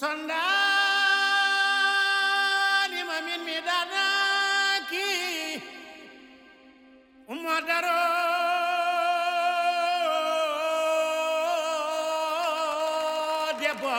sondani mamin mi danaki umadaro deba.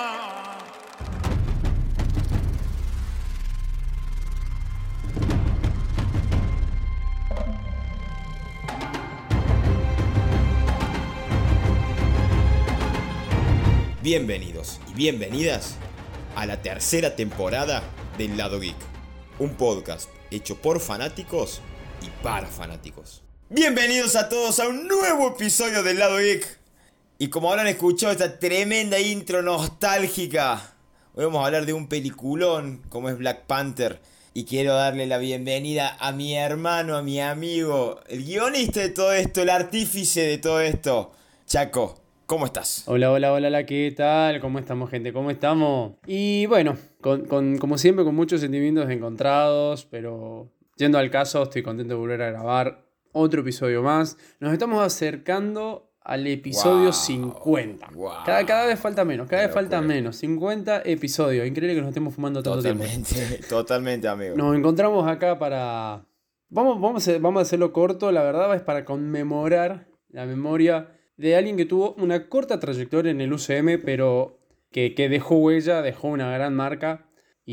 Bienvenidos y bienvenidas a la tercera temporada del Lado Geek, un podcast hecho por fanáticos y para fanáticos. Bienvenidos a todos a un nuevo episodio del Lado Geek. Y como habrán escuchado esta tremenda intro nostálgica, hoy vamos a hablar de un peliculón como es Black Panther. Y quiero darle la bienvenida a mi hermano, a mi amigo, el guionista de todo esto, el artífice de todo esto, Chaco. ¿Cómo estás? Hola, ¿qué tal? ¿Cómo estamos, gente? ¿Cómo estamos? Y bueno, como siempre, con muchos sentimientos encontrados, pero yendo al caso, estoy contento de volver a grabar otro episodio más. Nos estamos acercando al episodio 50. Wow. Cada vez falta menos, cada vez falta menos. 50 episodios. Increíble que nos estemos fumando tanto tiempo. Totalmente, amigo. Nos encontramos acá para... Vamos a hacerlo corto, la verdad es para conmemorar la memoria de alguien que tuvo una corta trayectoria en el UCM, pero que dejó huella, dejó una gran marca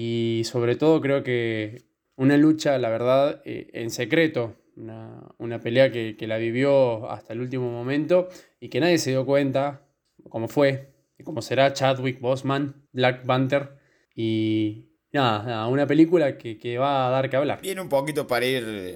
y sobre todo creo que una lucha, la verdad, en secreto, una pelea que la vivió hasta el último momento y que nadie se dio cuenta cómo fue y cómo será Chadwick Boseman, Black Panther y... Nada, una película que va a dar que hablar. Viene un poquito para ir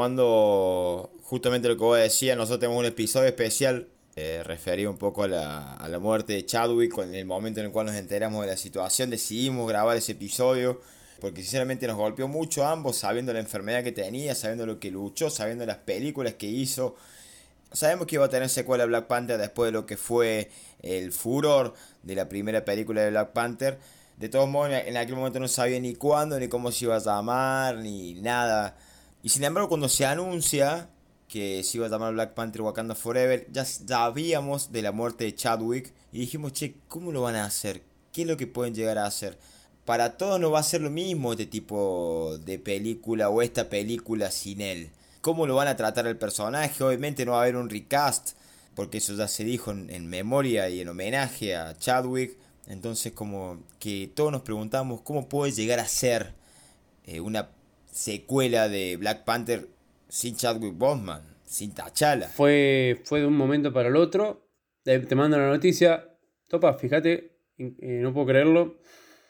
retomando justamente lo que vos decías. Nosotros tenemos un episodio especial referido un poco a la muerte de Chadwick. En el momento en el cual nos enteramos de la situación, decidimos grabar ese episodio porque sinceramente nos golpeó mucho a ambos, sabiendo la enfermedad que tenía, sabiendo lo que luchó, sabiendo las películas que hizo. Sabemos que iba a tener secuela Black Panther después de lo que fue el furor de la primera película de Black Panther. De todos modos, en aquel momento no sabía ni cuándo, ni cómo se iba a llamar, ni nada. Y sin embargo, cuando se anuncia que se iba a llamar Black Panther Wakanda Forever, ya sabíamos de la muerte de Chadwick. Y dijimos, che, ¿cómo lo van a hacer? ¿Qué es lo que pueden llegar a hacer? Para todos no va a ser lo mismo este tipo de película o esta película sin él. ¿Cómo lo van a tratar el personaje? Obviamente no va a haber un recast, porque eso ya se dijo en memoria y en homenaje a Chadwick. Entonces como que todos nos preguntamos cómo puede llegar a ser una secuela de Black Panther sin Chadwick Boseman, sin T'Challa. Fue de un momento para el otro. Te mando la noticia. Topa, fíjate, no puedo creerlo.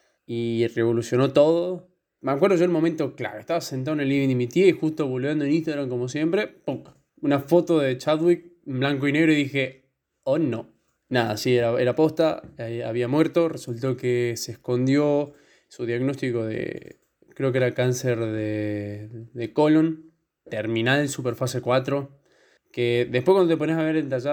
Y revolucionó todo. Me acuerdo yo el momento claro. Estaba sentado en el living de mi tía y justo volviendo en Instagram como siempre. ¡Pum! Una foto de Chadwick en blanco y negro y dije, oh no. Nada, sí, era posta, había muerto, resultó que se escondió su diagnóstico de, creo que era cáncer de colon, terminal, superfase 4, que después cuando te pones a ver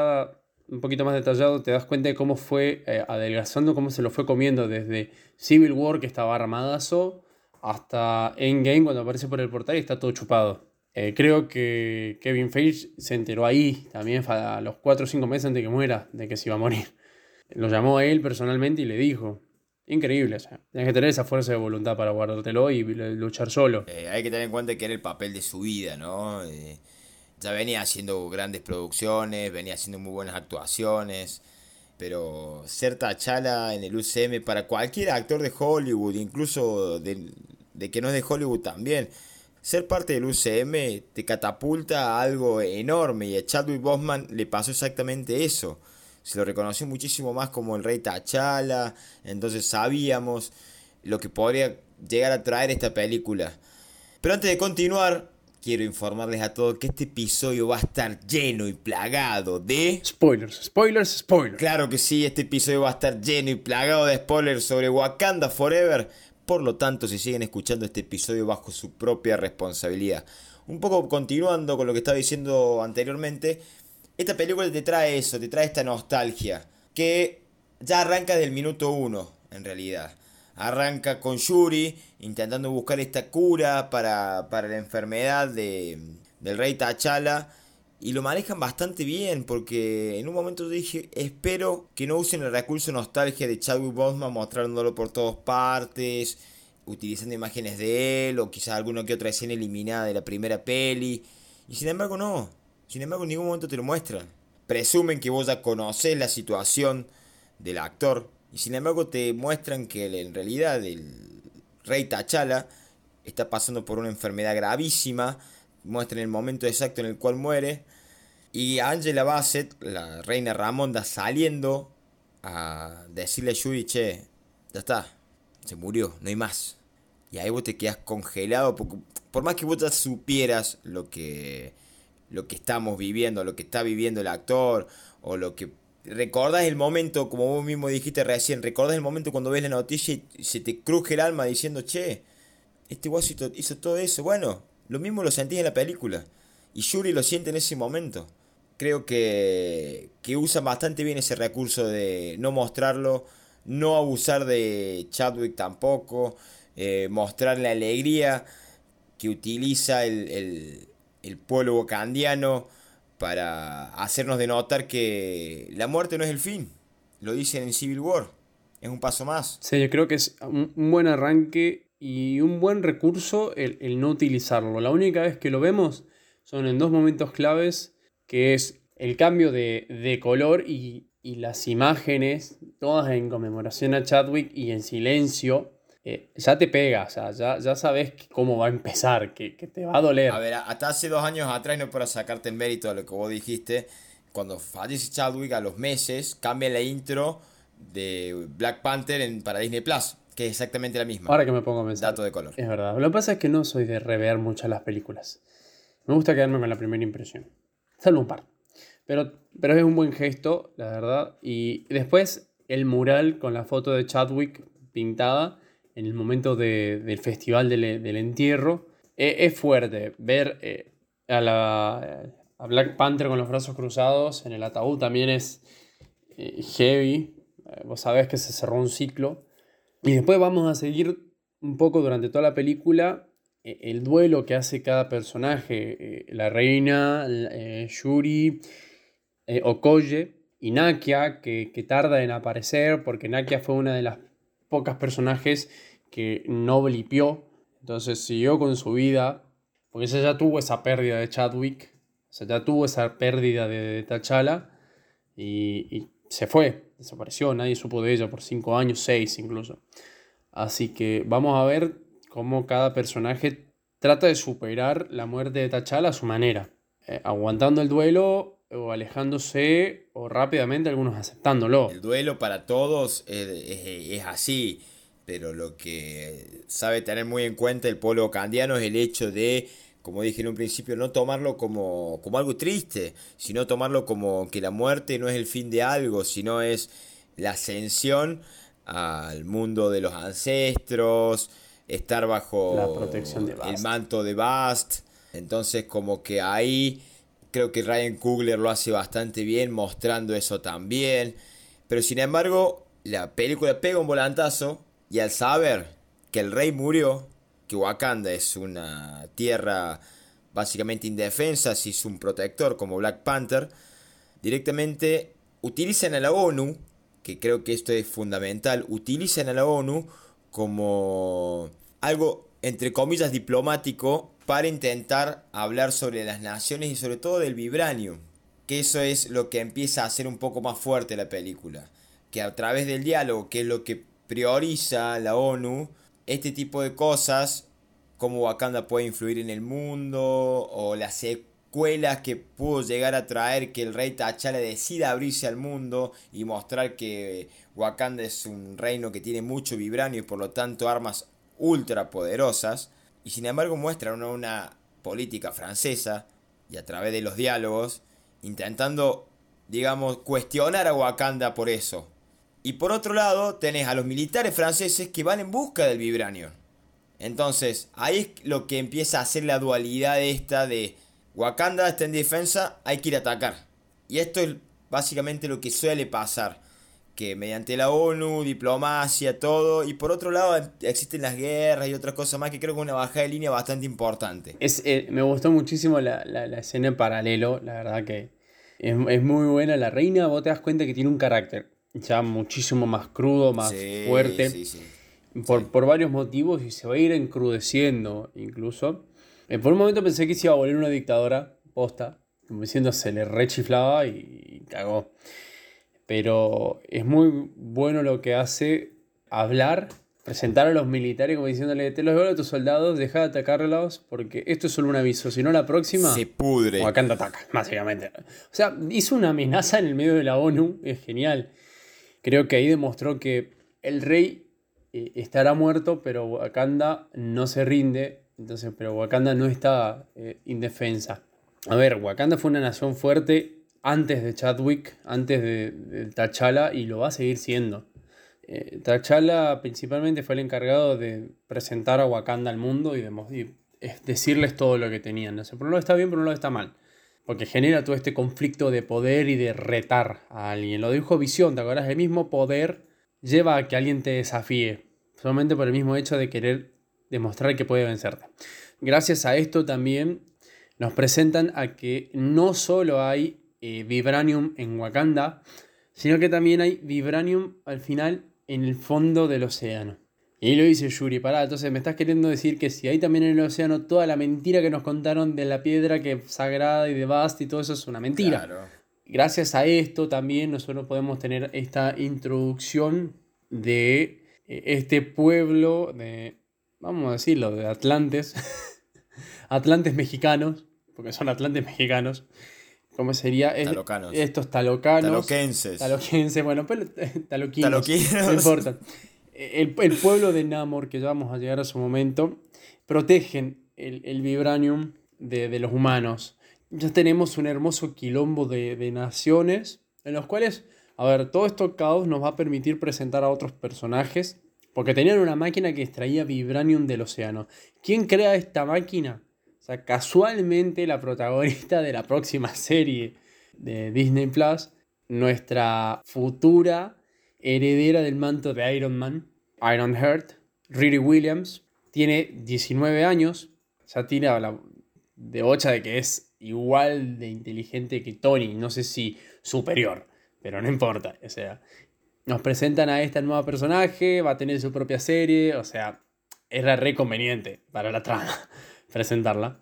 un poquito más detallado, te das cuenta de cómo fue adelgazando, cómo se lo fue comiendo desde Civil War, que estaba armadazo, hasta Endgame, cuando aparece por el portal y está todo chupado. Creo que Kevin Feige se enteró ahí también a los 4 o 5 meses antes de que muera, de que se iba a morir. Lo llamó a él personalmente y le dijo. Increíble, o sea, tienes que tener esa fuerza de voluntad para guardártelo y luchar solo. Hay que tener en cuenta que era el papel de su vida, ¿no? Ya venía haciendo grandes producciones, venía haciendo muy buenas actuaciones, pero ser T'Challa en el UCM para cualquier actor de Hollywood, incluso de que no es de Hollywood también, ser parte del UCM te catapulta a algo enorme y a Chadwick Boseman le pasó exactamente eso. Se lo reconoció muchísimo más como el rey T'Challa, entonces sabíamos lo que podría llegar a traer esta película. Pero antes de continuar, quiero informarles a todos que este episodio va a estar lleno y plagado de... Spoilers. Claro que sí, este episodio va a estar lleno y plagado de spoilers sobre Wakanda Forever. Por lo tanto, si siguen escuchando este episodio bajo su propia responsabilidad. Un poco continuando con lo que estaba diciendo anteriormente, esta película te trae eso, te trae esta nostalgia, que ya arranca del minuto 1, en realidad. Arranca con Shuri intentando buscar esta cura para la enfermedad del rey T'Challa. Y lo manejan bastante bien, porque en un momento yo dije, espero que no usen el recurso nostalgia de Chadwick Boseman mostrándolo por todas partes, utilizando imágenes de él, o quizás alguna que otra escena eliminada de la primera peli. Y sin embargo no, sin embargo en ningún momento te lo muestran. Presumen que vos ya conocés la situación del actor, y sin embargo te muestran que en realidad el rey T'Challa está pasando por una enfermedad gravísima, muestran el momento exacto en el cual muere. Y Angela Bassett, la reina Ramonda, saliendo a decirle a Shuri, che, ya está, se murió, no hay más. Y ahí vos te quedas congelado, porque por más que vos ya supieras lo que estamos viviendo, lo que está viviendo el actor, o lo que... Recordás el momento, como vos mismo dijiste recién, recordás el momento cuando ves la noticia y se te cruje el alma diciendo, che, este guaso hizo todo eso. Bueno, lo mismo lo sentís en la película. Y Shuri lo siente en ese momento. Creo que usan bastante bien ese recurso de no mostrarlo, no abusar de Chadwick tampoco, mostrar la alegría que utiliza el pueblo wakandiano para hacernos denotar que la muerte no es el fin. Lo dicen en Civil War, es un paso más. Sí, yo creo que es un buen arranque y un buen recurso el no utilizarlo. La única vez que lo vemos son en dos momentos claves, que es el cambio de color y las imágenes, todas en conmemoración a Chadwick y en silencio. Ya te pega, o sea, ya sabes cómo va a empezar, que te va a doler. A ver, hasta hace 2 años atrás, no para sacarte en mérito de lo que vos dijiste, cuando fallece Chadwick a los meses, cambia la intro de Black Panther para Disney Plus, que es exactamente la misma. Ahora que me pongo a pensar. Dato de color. Es verdad. Lo que pasa es que no soy de rever muchas las películas. Me gusta quedarme con la primera impresión. Salvo un par. Pero es un buen gesto, la verdad. Y después el mural con la foto de Chadwick pintada en el momento del festival del entierro. Es fuerte ver a Black Panther con los brazos cruzados en el ataúd. También es heavy. Vos sabés que se cerró un ciclo. Y después vamos a seguir un poco durante toda la película el duelo que hace cada personaje. La reina, Shuri, Okoye y Nakia, que tarda en aparecer porque Nakia fue una de las pocas personajes que no blipió. Entonces siguió con su vida, porque ella ya tuvo esa pérdida de Chadwick, o sea, ya tuvo esa pérdida de T'Challa y se fue, desapareció, nadie supo de ella por 5 años, 6 incluso. Así que vamos a ver cómo cada personaje trata de superar la muerte de T'Challa a su manera, aguantando el duelo o alejándose o rápidamente algunos aceptándolo. El duelo para todos es así, pero lo que sabe tener muy en cuenta el pueblo wakandiano es el hecho de, como dije en un principio, no tomarlo como algo triste, sino tomarlo como que la muerte no es el fin de algo, sino es la ascensión al mundo de los ancestros, estar bajo La protección de Bast. el manto de Bast. Entonces como que ahí creo que Ryan Coogler lo hace bastante bien mostrando eso también. Pero sin embargo la película pega un volantazo y al saber que el rey murió, que Wakanda es una tierra básicamente indefensa, si es un protector como Black Panther, directamente utilizan a la ONU, que creo que esto es fundamental, utilizan a la ONU como algo, entre comillas, diplomático para intentar hablar sobre las naciones y sobre todo del vibranium. Que eso es lo que empieza a hacer un poco más fuerte la película. Que a través del diálogo, que es lo que prioriza la ONU, este tipo de cosas, cómo Wakanda puede influir en el mundo, o las secuelas que pudo llegar a traer que el rey T'Challa decida abrirse al mundo y mostrar que Wakanda es un reino que tiene mucho vibranio y por lo tanto armas ultra poderosas, y sin embargo muestra una política francesa y a través de los diálogos intentando, digamos, cuestionar a Wakanda por eso. Y por otro lado tenés a los militares franceses que van en busca del vibranio. Entonces ahí es lo que empieza a hacer la dualidad esta de Wakanda está en defensa, hay que ir a atacar. Y esto es básicamente lo que suele pasar. que mediante la ONU, diplomacia, todo, y por otro lado existen las guerras y otras cosas más que creo que es una bajada de línea bastante importante. Me gustó muchísimo la escena en paralelo, la verdad que es muy buena. La reina, vos te das cuenta que tiene un carácter ya muchísimo más crudo, más Sí, fuerte, sí, sí. por varios motivos, y se va a ir encrudeciendo incluso. Por un momento pensé que se iba a volver una dictadora, posta, como diciendo se le rechiflaba y cagó. Pero es muy bueno lo que hace hablar, presentar a los militares como diciéndole, te los veo a tus soldados, deja de atacarlos porque esto es solo un aviso, si no la próxima, Se pudre. Wakanda ataca, básicamente. O sea, hizo una amenaza en el medio de la ONU, es genial. Creo que ahí demostró que el rey estará muerto, pero Wakanda no se rinde, entonces, pero Wakanda no está indefensa. A ver, Wakanda fue una nación fuerte antes de Chadwick, antes de T'Challa, y lo va a seguir siendo. T'Challa principalmente fue el encargado de presentar a Wakanda al mundo y decirles todo lo que tenían. No sé, por un lado está bien, por un lado está mal. Porque genera todo este conflicto de poder y de retar a alguien. Lo dijo Visión, ¿te acuerdas? El mismo poder lleva a que alguien te desafíe. Solamente por el mismo hecho de querer demostrar que puede vencerte. Gracias a esto también nos presentan a que no solo hay vibranium en Wakanda, sino que también hay vibranium al final en el fondo del océano. Y ahí lo dice Yuri, pará, entonces me estás queriendo decir que si hay también en el océano toda la mentira que nos contaron de la piedra que es sagrada y de Bast y todo eso es una mentira. Claro. Gracias a esto también nosotros podemos tener esta introducción de este pueblo de, vamos a decirlo, de Atlantes, Atlantes mexicanos, porque son Atlantes mexicanos. ¿Cómo sería? Talocanos. Estos talocanos. Taloquenses. Bueno, pero taloquinos. Taloquinos. No importa. El pueblo de Namor, que ya vamos a llegar a su momento, protegen el vibranium de los humanos. Ya tenemos un hermoso quilombo de naciones, en los cuales, a ver, todo esto caos nos va a permitir presentar a otros personajes, porque tenían una máquina que extraía vibranium del océano. ¿Quién crea esta máquina? O sea, casualmente la protagonista de la próxima serie de Disney Plus, nuestra futura heredera del manto de Iron Man, Ironheart, Riri Williams, tiene 19 años, ya tira la de bocha de que es igual de inteligente que Tony, no sé si superior, pero no importa, o sea, nos presentan a esta nueva personaje, va a tener su propia serie, o sea, era re conveniente para la trama presentarla.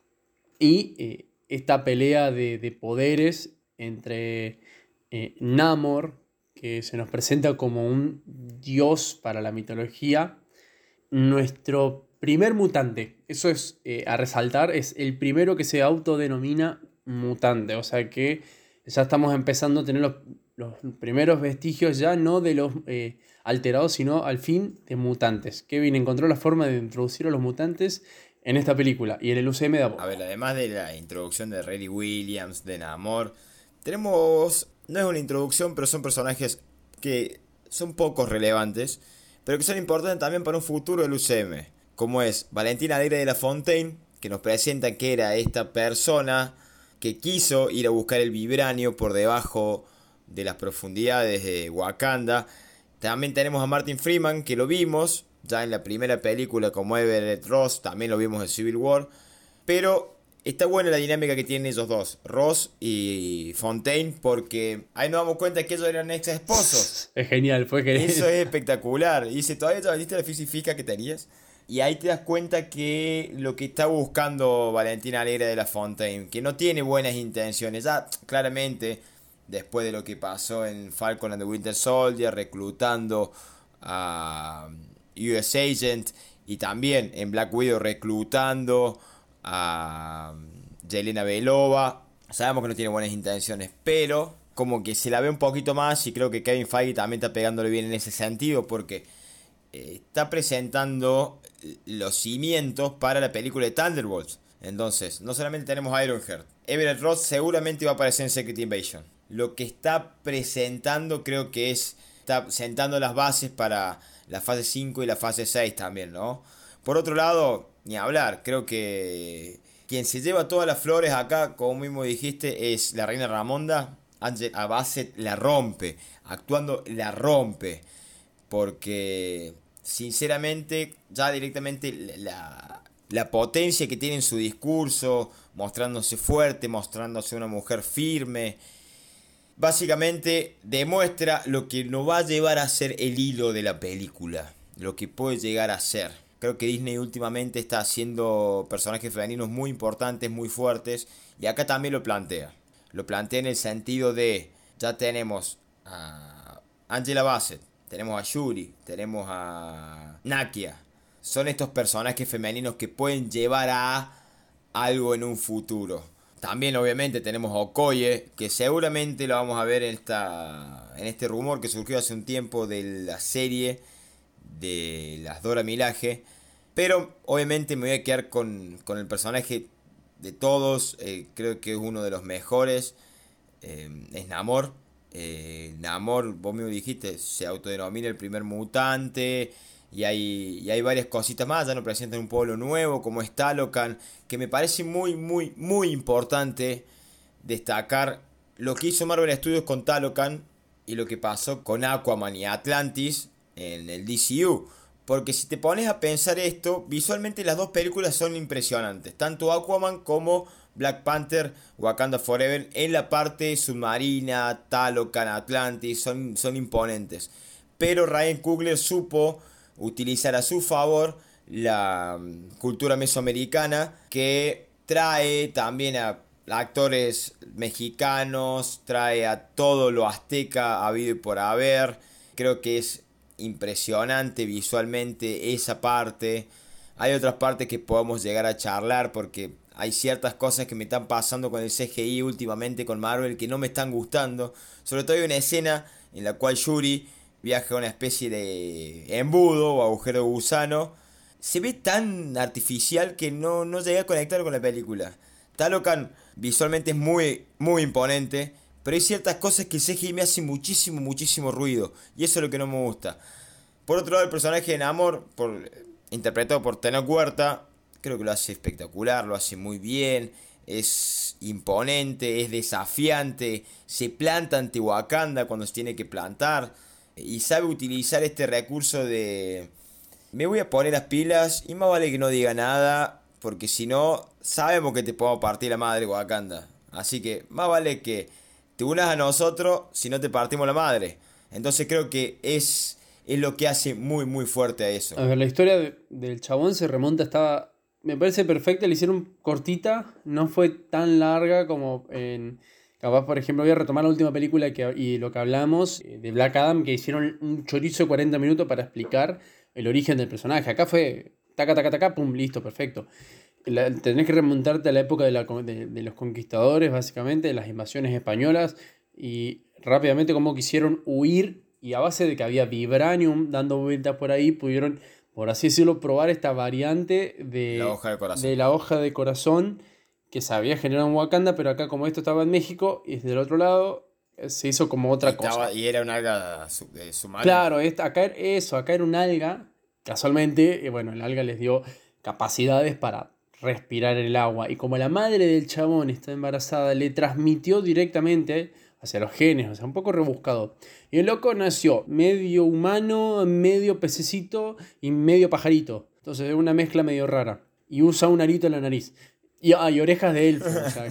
Y esta pelea de poderes entre Namor, que se nos presenta como un dios para la mitología, nuestro primer mutante, eso es a resaltar, es el primero que se autodenomina mutante, o sea que ya estamos empezando a tener los primeros vestigios ya no de los alterados, sino al fin de mutantes. Kevin encontró la forma de introducir a los mutantes en esta película y en el UCM de a poco. A ver, además de la introducción de Riri Williams, de Namor, tenemos, no es una introducción, pero son personajes que son poco relevantes, pero que son importantes también para un futuro del UCM, como es Valentina Alegre de la Fontaine, que nos presenta que era esta persona que quiso ir a buscar el vibranio por debajo de las profundidades de Wakanda. También tenemos a Martin Freeman, que lo vimos ya en la primera película como Everett Ross, también lo vimos en Civil War, pero está buena la dinámica que tienen ellos dos, Ross y Fontaine, porque ahí nos damos cuenta que ellos eran ex esposos. Es genial, fue genial. Eso es espectacular. Y dice, ¿todavía te vendiste la física que tenías? Y ahí te das cuenta que lo que está buscando Valentina Alegre de la Fontaine, que no tiene buenas intenciones, ya claramente después de lo que pasó en Falcon and the Winter Soldier, reclutando a US Agent, y también en Black Widow reclutando a Yelena Belova, sabemos que no tiene buenas intenciones, pero como que se la ve un poquito más, y creo que Kevin Feige también está pegándole bien en ese sentido, porque está presentando los cimientos para la película de Thunderbolts. Entonces, no solamente tenemos a Ironheart, Everett Ross seguramente va a aparecer en Secret Invasion. Lo que está presentando creo que está sentando las bases para la fase 5 y la fase 6 también, ¿no? Por otro lado, ni hablar, creo que quien se lleva todas las flores acá, como mismo dijiste, es la reina Ramonda, Angela Bassett la rompe, actuando la rompe, porque sinceramente ya directamente la potencia que tiene en su discurso, mostrándose fuerte, mostrándose una mujer firme, básicamente demuestra lo que nos va a llevar a ser el hilo de la película, lo que puede llegar a ser. Creo que Disney últimamente está haciendo personajes femeninos muy importantes, muy fuertes, y acá también lo plantea. Lo plantea en el sentido de, ya tenemos a Angela Bassett, tenemos a Shuri, tenemos a Nakia. Son estos personajes femeninos que pueden llevar a algo en un futuro. También obviamente tenemos a Okoye, que seguramente lo vamos a ver en este rumor que surgió hace un tiempo de la serie de las Dora Milaje. Pero obviamente me voy a quedar con el personaje de todos. Creo que es uno de los mejores. Es Namor. Namor, vos mismo dijiste, se autodenomina el primer mutante. Y hay varias cositas más. Ya nos presentan un pueblo nuevo como es Talocan, que me parece muy, muy, muy importante destacar lo que hizo Marvel Studios con Talocan y lo que pasó con Aquaman y Atlantis en el DCU. Porque si te pones a pensar esto, visualmente las dos películas son impresionantes. Tanto Aquaman como Black Panther, Wakanda Forever, en la parte submarina, Talocan, Atlantis, son imponentes. Pero Ryan Coogler supo utilizar a su favor la cultura mesoamericana, que trae también a actores mexicanos, trae a todo lo azteca habido y por haber. Creo que es impresionante visualmente esa parte. Hay otras partes que podemos llegar a charlar, porque hay ciertas cosas que me están pasando con el CGI últimamente con Marvel que no me están gustando. Sobre todo hay una escena en la cual Shuri viaja a una especie de embudo o agujero de gusano. Se ve tan artificial que no llega a conectar con la película. Talocan visualmente es muy, muy imponente, pero hay ciertas cosas que el CGI me hace muchísimo, muchísimo ruido, y eso es lo que no me gusta. Por otro lado, el personaje de Namor, interpretado por Tenoch Huerta, creo que lo hace espectacular, lo hace muy bien. Es imponente, es desafiante, se planta ante Wakanda cuando se tiene que plantar, y sabe utilizar este recurso de me voy a poner las pilas y más vale que no diga nada, porque si no sabemos que te podemos partir la madre, Wakanda. Así que más vale que te unas a nosotros si no te partimos la madre. Entonces creo que es lo que hace muy muy fuerte a eso. A ver, la historia del chabón se remonta, me parece perfecta, le hicieron cortita, no fue tan larga como en... Capaz, por ejemplo, voy a retomar la última película y lo que hablamos de Black Adam, que hicieron un chorizo de 40 minutos para explicar el origen del personaje. Acá fue taca, taca, taca, pum, listo, perfecto. Tenés que remontarte a la época de los conquistadores, básicamente, de las invasiones españolas, y rápidamente cómo quisieron huir, y a base de que había vibranium dando vueltas por ahí, pudieron, por así decirlo, probar esta variante de la hoja de corazón que se había generado en Wakanda, pero acá como esto estaba en México y desde el otro lado se hizo como otra cosa. Y era una alga submarina. Claro, acá era un alga, casualmente, bueno, el alga les dio capacidades para respirar el agua, y como la madre del chabón está embarazada, le transmitió directamente hacia los genes, o sea, un poco rebuscado. Y el loco nació medio humano, medio pececito y medio pajarito. Entonces es una mezcla medio rara. Y usa un arito en la nariz. Y orejas de elfo. O sea,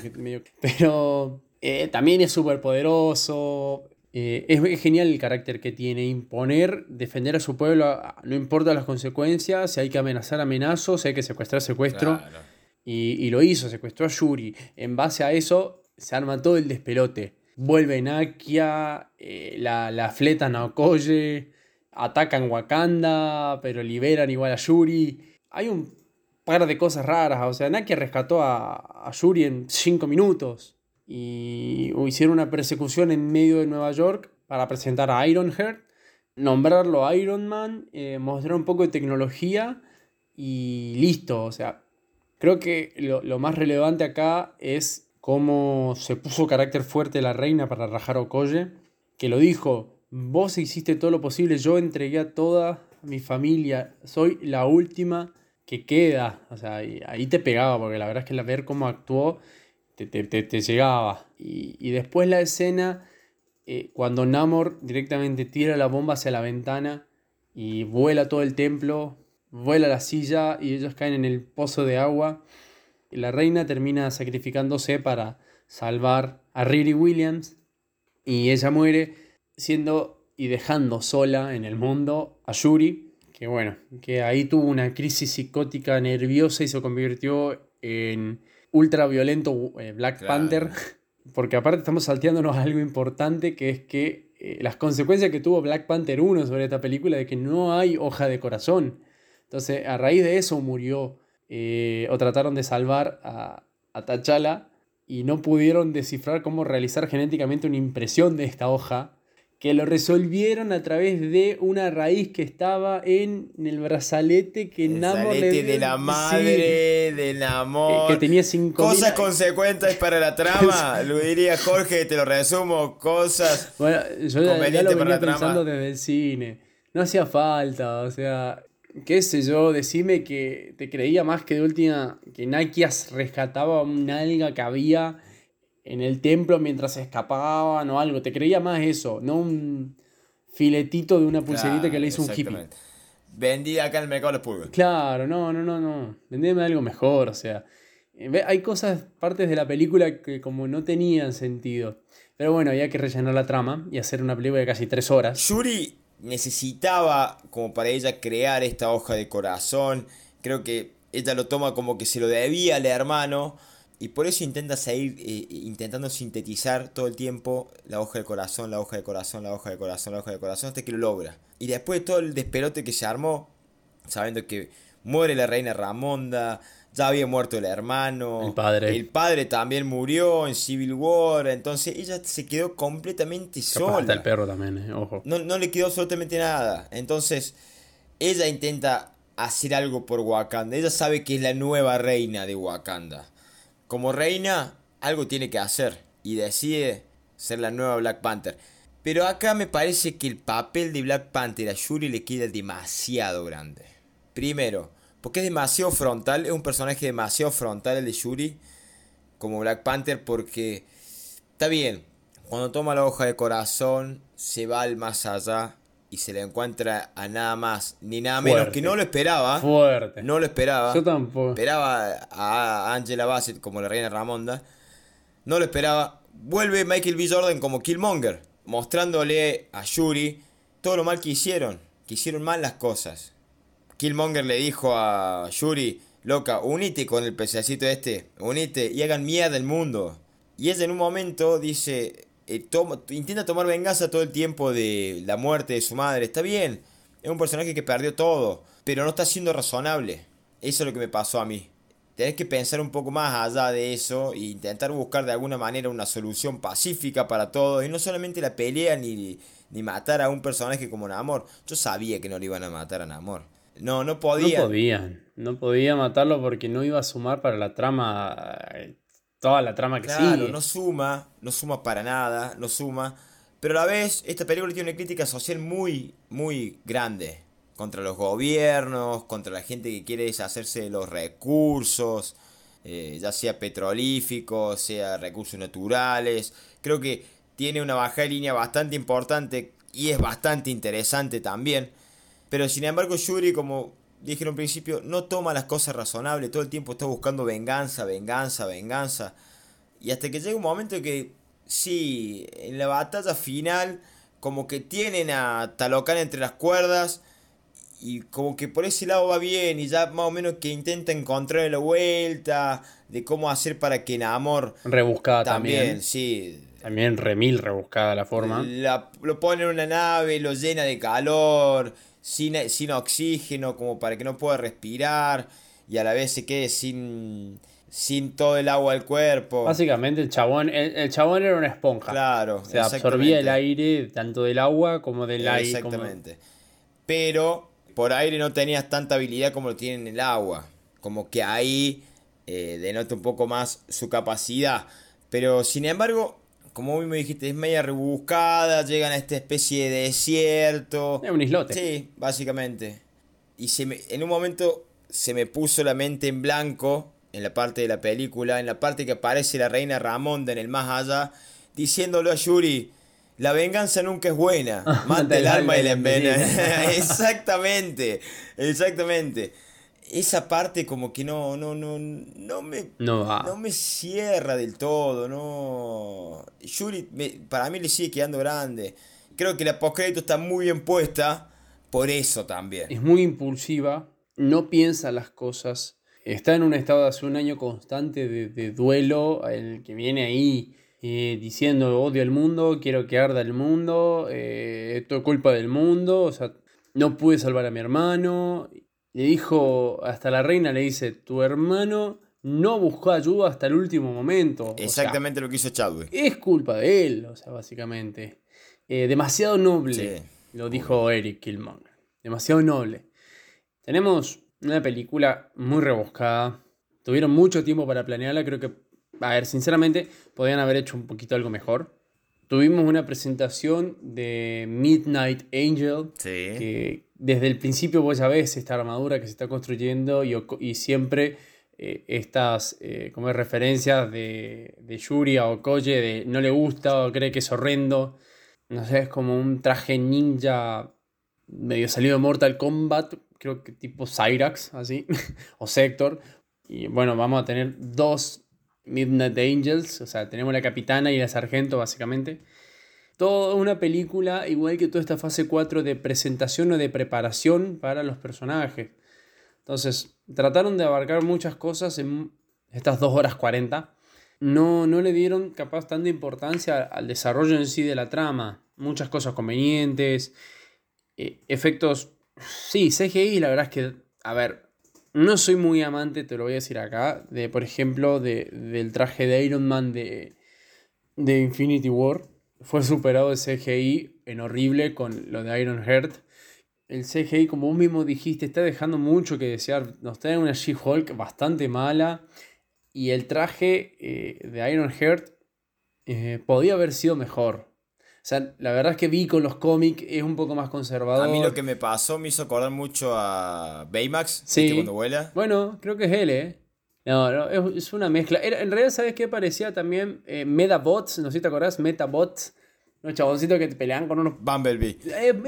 pero también es súper poderoso. Es genial el carácter que tiene. Imponer, defender a su pueblo, no importa las consecuencias. Si hay que amenazo. Si hay que secuestro. Claro. Y lo hizo, secuestró a Shuri. En base a eso se arma todo el despelote. Vuelve Nakia, la fletan a Okoye, atacan Wakanda, pero liberan igual a Shuri. Hay un par de cosas raras, o sea, Nakia rescató a Shuri en 5 minutos. Y hicieron una persecución en medio de Nueva York para presentar a Ironheart, nombrarlo Iron Man, mostrar un poco de tecnología y listo. O sea, creo que lo más relevante acá es cómo se puso carácter fuerte la reina para rajar a Okoye, que lo dijo: vos hiciste todo lo posible, yo entregué a toda mi familia, soy la última que queda. O sea, ahí te pegaba, porque la verdad es que ver cómo actuó, te llegaba. Y después la escena, cuando Namor directamente tira la bomba hacia la ventana y vuela todo el templo, vuela la silla y ellos caen en el pozo de agua. Y la reina termina sacrificándose para salvar a Riri Williams y ella muere siendo y dejando sola en el mundo a Shuri, que bueno, que ahí tuvo una crisis psicótica nerviosa y se convirtió en ultra violento Black Claro. Panther, porque aparte estamos salteándonos algo importante, que es que las consecuencias que tuvo Black Panther 1 sobre esta película, de que no hay hoja de corazón. Entonces, a raíz de eso murió, o trataron de salvar a T'Challa, y no pudieron descifrar cómo realizar genéticamente una impresión de esta hoja, que lo resolvieron a través de una raíz que estaba en el brazalete que El Namor salete le de la sí, madre, del amor. que tenía 5.000 Cosas consecuentes para la trama. Lo diría Jorge, te lo resumo. Cosas Bueno, yo ya convenientes lo para venía la trama. pensando desde el cine. No hacía falta, o sea, qué sé yo, decime que te creía más que de última que Nakias rescataba un alga que había en el templo mientras escapaban o algo. Te creía más eso, no un filetito de una pulserita que le hizo un hippie. Exactamente. Vendí acá en el mercado de los pulgas. Claro, no. Vendeme algo mejor, o sea. Hay cosas, partes de la película que como no tenían sentido. Pero bueno, había que rellenar la trama y hacer una película de casi 3 horas. Shuri necesitaba, como para ella, crear esta hoja de corazón. Creo que ella lo toma como que se lo debía al hermano. Y por eso intenta seguir intentando sintetizar todo el tiempo la hoja de corazón, la hoja de corazón, la hoja de corazón, la hoja de corazón, hasta que lo logra. Y después de todo el despelote que se armó, sabiendo que muere la reina Ramonda, ya había muerto el hermano, El padre también murió en Civil War, entonces ella se quedó completamente Capaz hasta el sola. perro también, ojo. No le quedó absolutamente nada. Entonces, ella intenta hacer algo por Wakanda. Ella sabe que es la nueva reina de Wakanda. Como reina, algo tiene que hacer. Y decide ser la nueva Black Panther. Pero acá me parece que el papel de Black Panther a Shuri le queda demasiado grande. Primero, porque es demasiado frontal. Es un personaje demasiado frontal el de Shuri como Black Panther, porque está bien, cuando toma la hoja de corazón se va al más allá y se le encuentra a nada más ni nada menos Fuerte. que no lo esperaba. Fuerte. No lo esperaba. Yo tampoco. Esperaba a Angela Bassett como la reina Ramonda. No lo esperaba. Vuelve Michael B. Jordan como Killmonger, mostrándole a Shuri todo lo mal que hicieron. Que hicieron mal las cosas. Killmonger le dijo a Shuri: loca, unite con el pececito este, unite y hagan mierda el mundo. Y ella en un momento dice, intenta tomar venganza todo el tiempo de la muerte de su madre. Está bien, es un personaje que perdió todo, pero no está siendo razonable. Eso es lo que me pasó a mí. Tenés que pensar un poco más allá de eso e intentar buscar de alguna manera una solución pacífica para todo. Y no solamente la pelea ni matar a un personaje como Namor. Yo sabía que no le iban a matar a Namor. No podían. No podía matarlo porque no iba a sumar para la trama, toda la trama que Claro, sigue. no suma para nada, no suma. Pero a la vez, esta película tiene una crítica social muy, muy grande. Contra los gobiernos, contra la gente que quiere deshacerse de los recursos, ya sea petrolíficos, sea recursos naturales. Creo que tiene una bajada de línea bastante importante y es bastante interesante también. Pero sin embargo Shuri, como dije en un principio, no toma las cosas razonables. Todo el tiempo está buscando venganza. Y hasta que llega un momento que, sí, en la batalla final, como que tienen a Talocan entre las cuerdas. Y como que por ese lado va bien. Y ya más o menos que intenta encontrar la vuelta de cómo hacer para que Namor Rebuscada también, también. sí, También remil rebuscada la forma. lo pone en una nave, lo llena de calor, sin oxígeno, como para que no pueda respirar, y a la vez se quede sin todo el agua del cuerpo. Básicamente el chabón era una esponja. Claro, O sea, absorbía el aire tanto del agua como del aire. Exactamente. Pero por aire no tenías tanta habilidad como lo tiene en el agua. Como que ahí denota un poco más su capacidad. Pero sin embargo, como hoy me dijiste, es media rebuscada, llegan a esta especie de desierto. Es un islote. Sí, básicamente. Y en un momento se me puso la mente en blanco en la parte de la película, en la parte que aparece la reina Ramonda en el más allá, diciéndole a Yuri, la venganza nunca es buena, mata el alma y la envenena. Exactamente, exactamente. Esa parte como que No va. no me cierra del todo, no. Yuri para mí le sigue quedando grande. Creo que la postcrédito está muy bien puesta por eso también. Es muy impulsiva, no piensa las cosas, está en un estado de hace un año constante de duelo, el que viene ahí diciendo odio al mundo, quiero que arda el mundo, esto es culpa del mundo, o sea, no pude salvar a mi hermano. Le dijo, hasta la reina le dice, tu hermano no buscó ayuda hasta el último momento. Exactamente lo que hizo Chadwick. Es culpa de él, o sea, básicamente. Demasiado noble, Sí. lo dijo Eric Killmonger. Demasiado noble. Tenemos una película muy rebuscada. Tuvieron mucho tiempo para planearla. Creo que, a ver, sinceramente, podrían haber hecho un poquito algo mejor. Tuvimos una presentación de Midnight Angel. Sí. Que desde el principio vos ya ves esta armadura que se está construyendo y siempre estas como referencias de Yuri a Okoye de no le gusta o cree que es horrendo. No sé, es como un traje ninja medio salido de Mortal Kombat, creo que tipo Cyrax, así, o Sector. Y bueno, vamos a tener dos Midnight Angels, o sea, tenemos la capitana y la sargento, básicamente. Toda una película, igual que toda esta fase 4 de presentación o de preparación para los personajes. Entonces, trataron de abarcar muchas cosas en estas 2 horas 40. No le dieron capaz tanta importancia al desarrollo en sí de la trama. Muchas cosas convenientes. Efectos. Sí, CGI, la verdad es que. A ver, no soy muy amante, te lo voy a decir acá. Por ejemplo, del traje de Iron Man de Infinity War. Fue superado el CGI en horrible con lo de Iron Heart. El CGI, como vos mismo dijiste, está dejando mucho que desear. Nos trae una She-Hulk bastante mala. Y el traje de Iron Heart podía haber sido mejor. O sea, la verdad es que vi con los cómics es un poco más conservador. A mí lo que me pasó me hizo acordar mucho a Baymax, Sí. ¿viste? Cuando vuela. Bueno, creo que es él, ¿eh? No, es una mezcla. En realidad, ¿sabes qué? Parecía también Metabots, no sé si te acordás, Metabots. Unos chaboncitos que te pelean con unos... Bumblebee.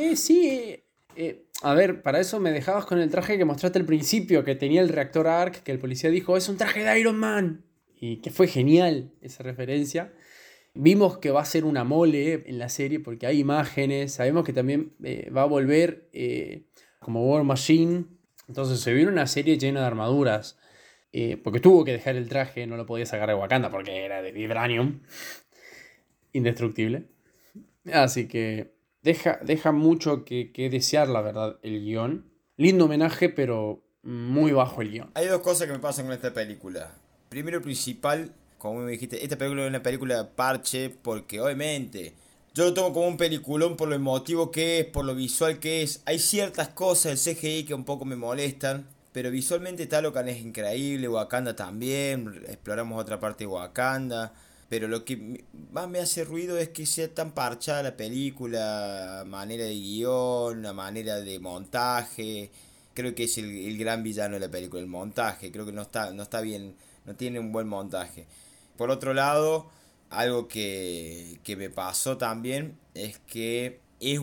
Sí. A ver, para eso me dejabas con el traje que mostraste al principio, que tenía el reactor ARC, que el policía dijo, es un traje de Iron Man. Y que fue genial esa referencia. Vimos que va a ser una mole en la serie porque hay imágenes. Sabemos que también va a volver como War Machine. Entonces se vio una serie llena de armaduras. Porque tuvo que dejar el traje, no lo podía sacar de Wakanda porque era de vibranium. Indestructible. Así que deja mucho que desear, la verdad, el guión. Lindo homenaje, pero muy bajo el guión. Hay dos cosas que me pasan con esta película. Primero, principal, como me dijiste, esta película es una película parche porque obviamente yo lo tomo como un peliculón por lo emotivo que es, por lo visual que es. Hay ciertas cosas del CGI que un poco me molestan, pero visualmente Talocan es increíble, Wakanda también, exploramos otra parte de Wakanda. Pero lo que más me hace ruido es que sea tan parchada la película, manera de guión, la manera de montaje. Creo que es el gran villano de la película, el montaje. Creo que no está bien, no tiene un buen montaje. Por otro lado, algo que me pasó también es que es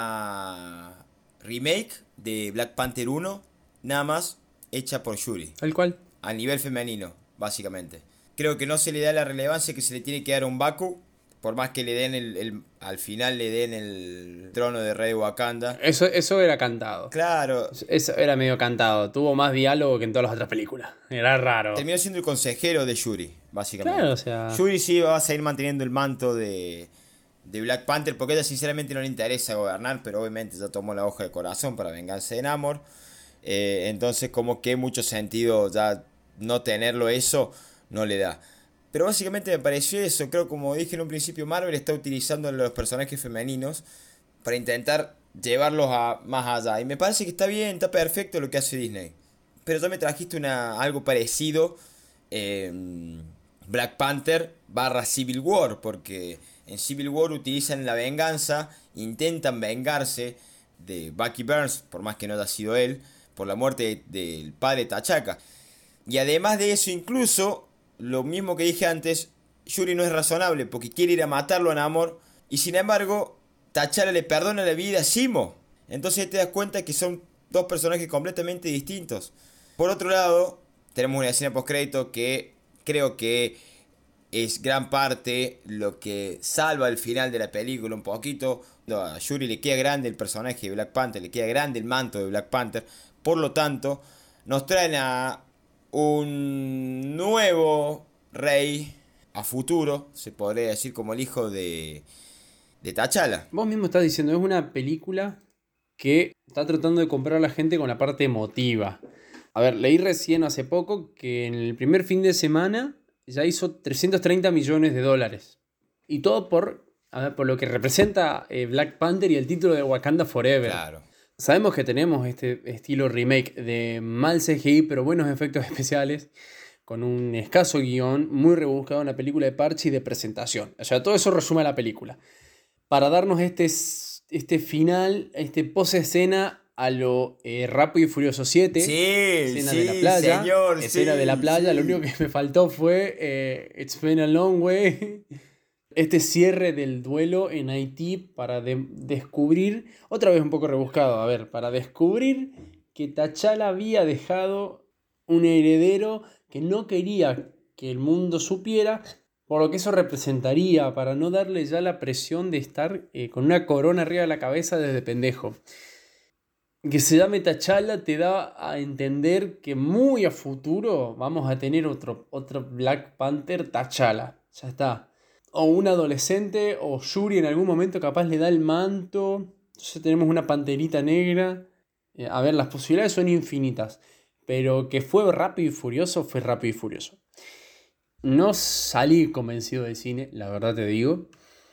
una remake de Black Panther 1, nada más, hecha por Shuri. Tal cual. A nivel femenino, básicamente. Creo que no se le da la relevancia que se le tiene que dar a un Baku. Por más que le den al final le den el trono de rey de Wakanda. Eso era cantado. Claro. Eso era medio cantado. Tuvo más diálogo que en todas las otras películas. Era raro. Terminó siendo el consejero de Yuri, básicamente. Claro, o sea... Yuri sí va a seguir manteniendo el manto de Black Panther porque a ella sinceramente no le interesa gobernar, pero obviamente ya tomó la hoja de corazón para vengarse de Namor. Entonces como que mucho sentido ya no tenerlo eso no le da. Pero básicamente me pareció eso. Creo, como dije en un principio, Marvel está utilizando a los personajes femeninos para intentar llevarlos a más allá. Y me parece que está bien, está perfecto lo que hace Disney. Pero ya me trajiste algo parecido, Black Panther / Civil War, porque en Civil War utilizan la venganza, intentan vengarse de Bucky Barnes, por más que no haya sido él, por la muerte del padre T'Chaka. Y además de eso, incluso, lo mismo que dije antes, Yuri no es razonable porque quiere ir a matarlo a Namor. Y sin embargo, T'Challa le perdona la vida a Zemo. Entonces te das cuenta que son dos personajes completamente distintos. Por otro lado, tenemos una escena postcrédito que creo que es gran parte lo que salva el final de la película un poquito. A Yuri le queda grande el personaje de Black Panther, le queda grande el manto de Black Panther. Por lo tanto, nos traen a un nuevo rey a futuro, se podría decir como el hijo de T'Challa. Vos mismo estás diciendo, es una película que está tratando de comprar a la gente con la parte emotiva. A ver, leí recién hace poco que en el primer fin de semana ya hizo 330 millones de dólares. Y todo por lo que representa Black Panther y el título de Wakanda Forever. Claro. Sabemos que tenemos este estilo remake de mal CGI, pero buenos efectos especiales, con un escaso guión, muy rebuscado, una película de parche y de presentación. O sea, todo eso resume la película. Para darnos este final, post-escena a lo Rápido y Furioso 7. Sí, escena sí, de la playa. señor, Escena sí, de la playa. sí. Lo único que me faltó fue It's been a long way. Este cierre del duelo en Haití para descubrir, otra vez un poco rebuscado, para descubrir que T'Challa había dejado un heredero que no quería que el mundo supiera, por lo que eso representaría, para no darle ya la presión de estar con una corona arriba de la cabeza desde pendejo. Que se llame T'Challa te da a entender que muy a futuro vamos a tener otro Black Panther T'Challa. Ya está. O un adolescente, o Yuri en algún momento capaz le da el manto. Entonces tenemos una panterita negra. Las posibilidades son infinitas. Pero que fue Rápido y Furioso, fue Rápido y Furioso. No salí convencido del cine, la verdad te digo.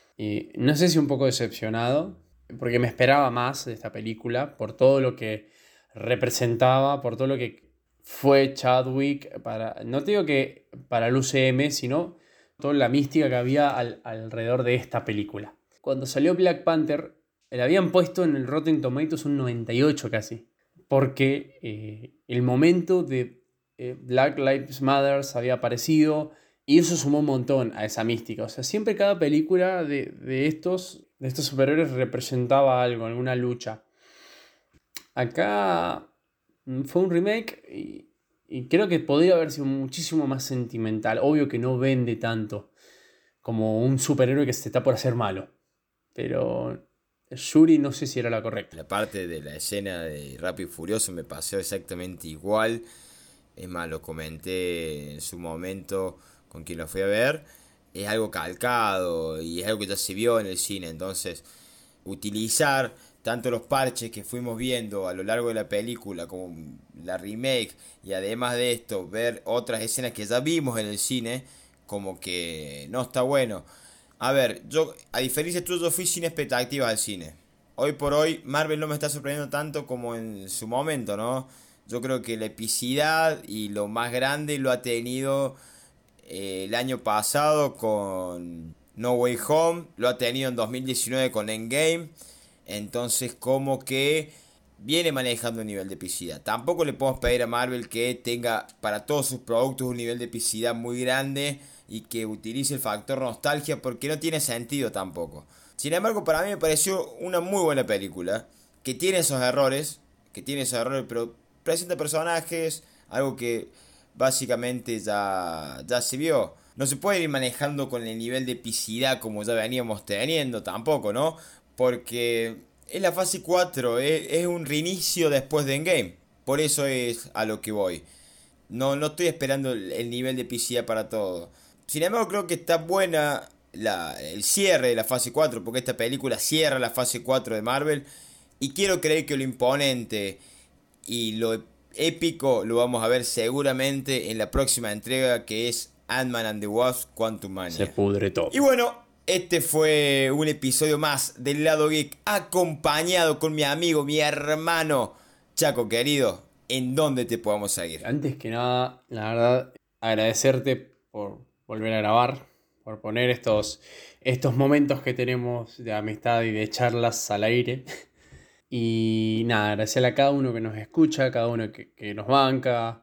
No sé si un poco decepcionado, porque me esperaba más de esta película, por todo lo que representaba, por todo lo que fue Chadwick, no te digo que para el UCM, sino toda la mística que había alrededor de esta película. Cuando salió Black Panther, le habían puesto en el Rotten Tomatoes un 98 casi, porque el momento de Black Lives Matter había aparecido y eso sumó un montón a esa mística. O sea, siempre cada película de estos superhéroes representaba algo, alguna lucha. Acá fue un remake y creo que podría haber sido muchísimo más sentimental. Obvio que no vende tanto como un superhéroe que se está por hacer malo. Pero Yuri no sé si era la correcta. La parte de la escena de Rápido y Furioso me pasó exactamente igual. Es más, lo comenté en su momento con quien lo fui a ver. Es algo calcado y es algo que ya se vio en el cine. Entonces, utilizar tanto los parches que fuimos viendo a lo largo de la película como la remake, y además de esto ver otras escenas que ya vimos en el cine, como que no está bueno. A ver, yo a diferencia tuyo, yo fui sin expectativas al cine. Hoy por hoy Marvel no me está sorprendiendo tanto como en su momento, ¿no? Yo creo que la epicidad y lo más grande lo ha tenido el año pasado con No Way Home, lo ha tenido en 2019 con Endgame. Entonces como que viene manejando un nivel de epicidad. Tampoco le podemos pedir a Marvel que tenga para todos sus productos un nivel de epicidad muy grande y que utilice el factor nostalgia, porque no tiene sentido tampoco. Sin embargo, para mí me pareció una muy buena película, que tiene esos errores, pero presenta personajes, algo que básicamente ya se vio. No se puede ir manejando con el nivel de epicidad como ya veníamos teniendo tampoco, ¿no? Porque es la fase 4, es un reinicio después de Endgame. Por eso es a lo que voy. No estoy esperando el nivel de epicidad para todo. Sin embargo, creo que está buena el cierre de la fase 4, porque esta película cierra la fase 4 de Marvel. Y quiero creer que lo imponente y lo épico lo vamos a ver seguramente en la próxima entrega, que es Ant-Man and the Wasp: Quantumania. Se pudre todo. Y bueno, este fue un episodio más del Lado Geek, acompañado con mi amigo, mi hermano Chaco querido. ¿En dónde te podemos seguir? Antes que nada, la verdad, agradecerte por volver a grabar, por poner estos momentos que tenemos de amistad y de charlas al aire. Y nada, agradecerle a cada uno que nos escucha, a cada uno que nos banca.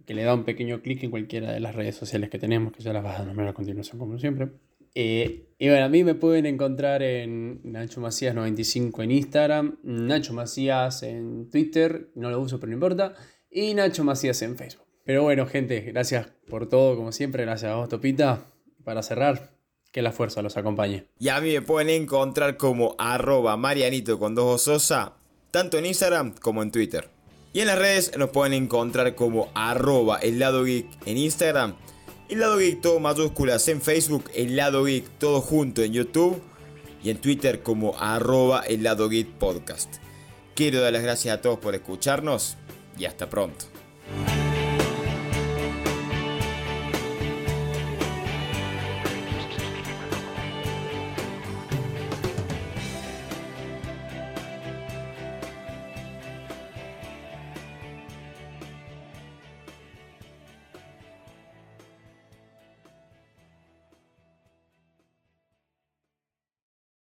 que le da un pequeño clic en cualquiera de las redes sociales que tenemos, que ya las vas a nombrar a continuación como siempre. Y bueno, a mí me pueden encontrar en Nacho Macías 95 en Instagram, Nacho Macías en Twitter, no lo uso pero no importa, y Nacho Macías en Facebook. Pero bueno, gente, gracias por todo, como siempre, gracias a vos, Topita. Para cerrar, que la fuerza los acompañe. Y a mí me pueden encontrar como @marianito con 2 Sosa, tanto en Instagram como en Twitter. Y en las redes nos pueden encontrar como @elLadoGeek en Instagram, El Lado Geek todo mayúsculas en Facebook, El Lado Geek todo junto en YouTube y en Twitter como @elLadoGeek Podcast. Quiero dar las gracias a todos por escucharnos y hasta pronto.